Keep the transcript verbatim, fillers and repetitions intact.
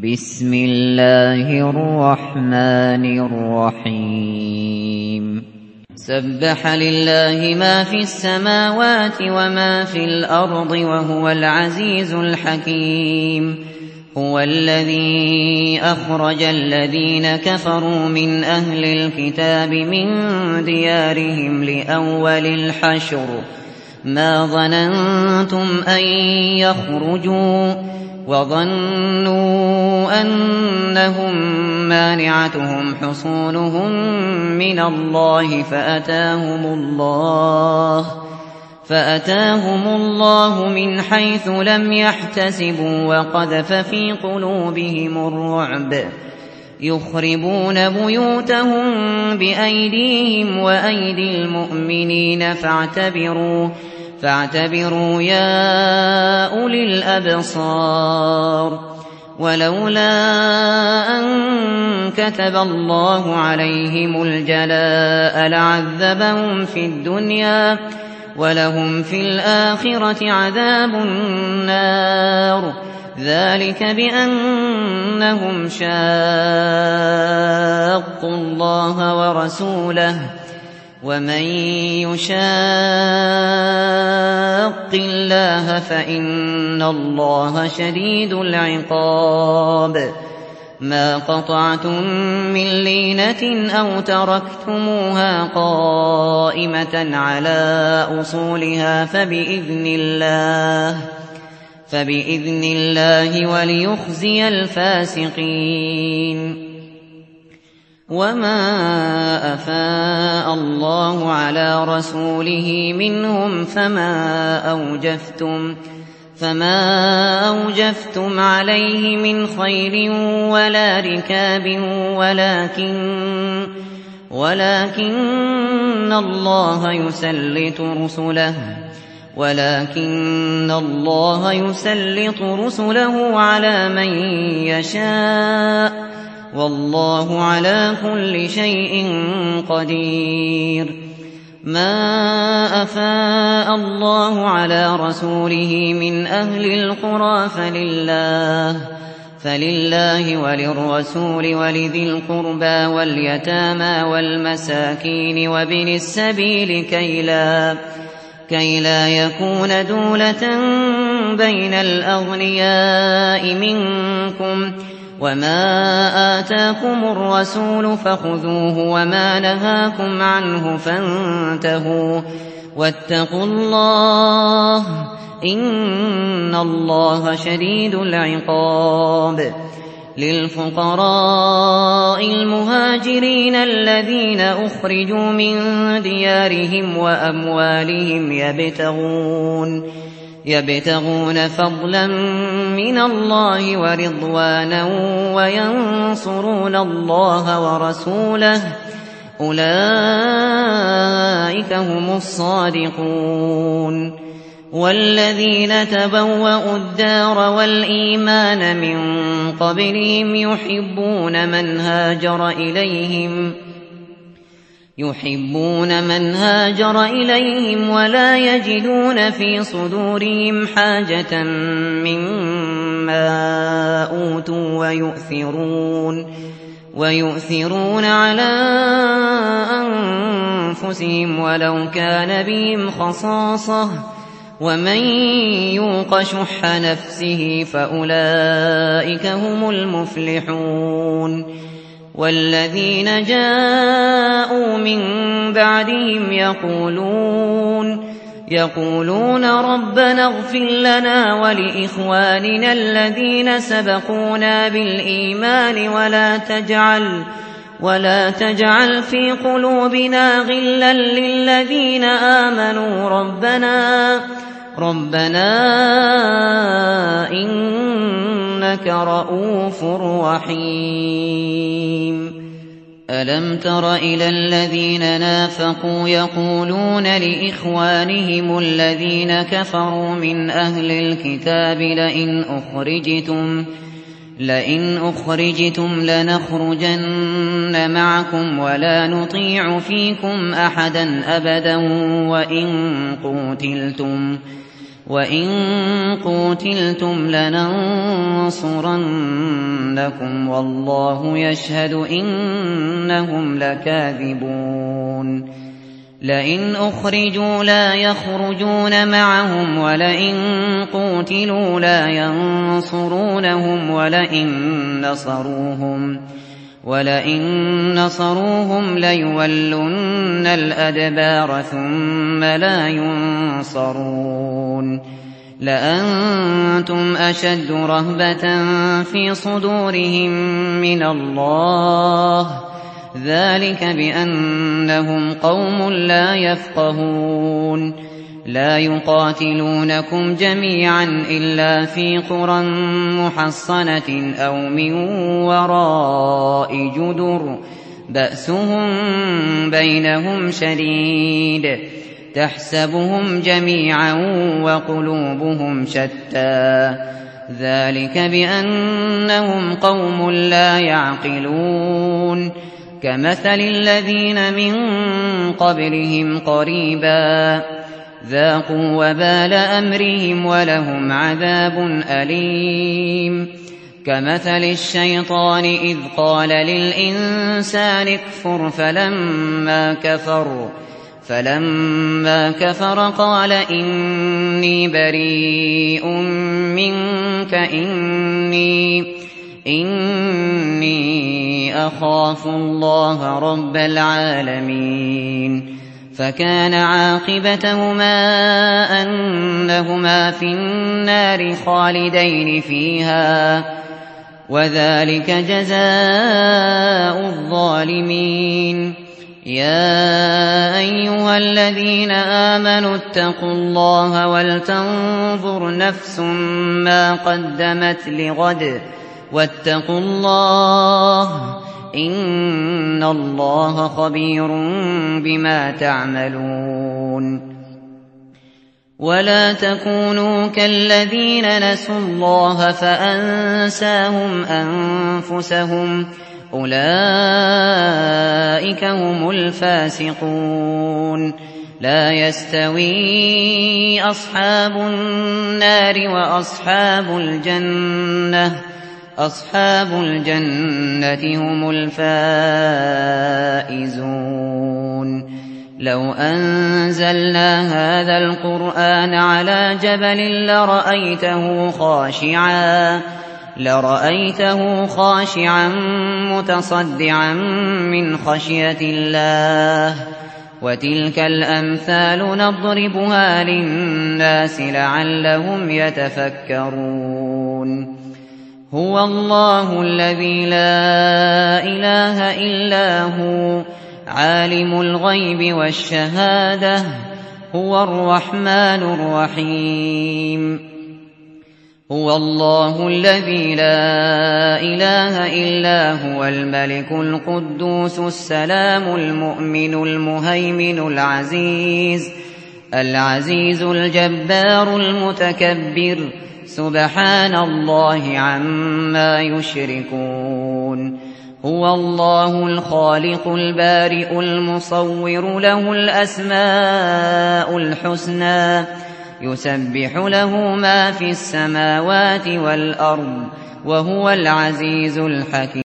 بسم الله الرحمن الرحيم سبح لله ما في السماوات وما في الأرض وهو العزيز الحكيم هو الذي أخرج الذين كفروا من أهل الكتاب من ديارهم لأول الحشر ما ظننتم أن يخرجوا وظنوا أنهم مانعتهم حصونهم من الله فأتاهم الله فأتاهم الله من حيث لم يحتسبوا وقذف في قلوبهم الرعب يخربون بيوتهم بأيديهم وأيدي المؤمنين فاعتبروا فاعتبروا يا أولي الأبصار ولولا أن كتب الله عليهم الجلاء لعذبهم في الدنيا ولهم في الآخرة عذاب النار ذلك بأنهم شاقوا الله ورسوله ومن يشاق الله فإن الله شديد العقاب ما قطعتم من لينة أو تركتموها قائمة على أصولها فبإذن الله فبإذن الله وليخزي الفاسقين وما أفاء الله على رسوله منهم فما أوجفتم فما أوجفتم عليه من خيل ولا ركاب ولكن ولكن الله يسلط رسله ولكن الله يسلط رسله على من يشاء والله على كل شيء قدير ما أفاء الله على رسوله من أهل القرى فلله فلله وللرسول ولذي القربى واليتامى والمساكين وابن السبيل كي لا كي لا يكون دولة بين الأغنياء منكم وما آتاكم الرسول فخذوه وما نهاكم عنه فانتهوا واتقوا الله إن الله شديد العقاب للفقراء المهاجرين الذين أخرجوا من ديارهم وأموالهم يبتغون يبتغون فضلا من الله ورضوانا وينصرون الله ورسوله أولئك هم الصادقون والذين تبوأوا الدار والإيمان من قبلهم يحبون من هاجر إليهم يحبون من هاجر إليهم ولا يجدون في صدورهم حاجة مما أوتوا ويؤثرون ويؤثرون على أنفسهم ولو كان بهم خصاصة ومن يوق شح نفسه فأولئك هم المفلحون والذين جاءوا من بعدهم يقولون يقولون ربنا اغفر لنا ولإخواننا الذين سبقونا بالإيمان ولا تجعل ولا تجعل في قلوبنا غلا للذين آمنوا ربنا ربنا إنك رؤوف رحيم ألم تر إلى الذين نافقوا يقولون لإخوانهم الذين كفروا من أهل الكتاب لئن أخرجتم لئن أخرجتم لنخرجن معكم ولا نطيع فيكم أحدا أبدا وإن قوتلتم وَإِن قُوتِلْتُمْ لَنَنصُرَنَّكُمْ ليفتننكم والله يشهد إنهم لكاذبون لئن أخرجوا لا يخرجون معهم ولئن قوتلوا لا ينصرونهم ولئن نصروهم ولئن نصروهم ليولن الأدبار ثم لا ينصرون لأنتم أشد رهبة في صدورهم من الله ذلك بأنهم قوم لا يفقهون لا يقاتلونكم جميعا إلا في قرى محصنة أو من وراء جدر بأسهم بينهم شديد تحسبهم جميعا وقلوبهم شتى ذلك بأنهم قوم لا يعقلون كمثل الذين من قبلهم قريبا ذاقوا وبال أمرهم ولهم عذاب أليم كمثل الشيطان إذ قال للإنسان اكفر فلما كفر فلما كفر قال إني بريء منك إني إني أخاف الله رب العالمين فكان عاقبتهما أنهما في النار خالدين فيها وذلك جزاء الظالمين يا أيها الذين آمنوا اتقوا الله ولتنظر نفس ما قدمت لغد واتقوا الله إن الله خبير بما تعملون ولا تكونوا كالذين نسوا الله فأنساهم أنفسهم أولئك هم الفاسقون لا يستوي أصحاب النار وأصحاب الجنة أصحاب الجنة هم الفائزون لو أنزلنا هذا القرآن على جبل لرأيته خاشعا لرأيته خاشعا متصدعا من خشية الله وتلك الأمثال نضربها للناس لعلهم يتفكرون هو الله الذي لا إله إلا هو عالم الغيب والشهادة هو الرحمن الرحيم هو الله الذي لا إله إلا هو الملك القدوس السلام المؤمن المهيمن العزيز العزيز الجبار المتكبر سبحان الله عما يشركون هو الله الخالق البارئ المصور له الأسماء الحسنى يسبح له ما في السماوات والأرض وهو العزيز الحكيم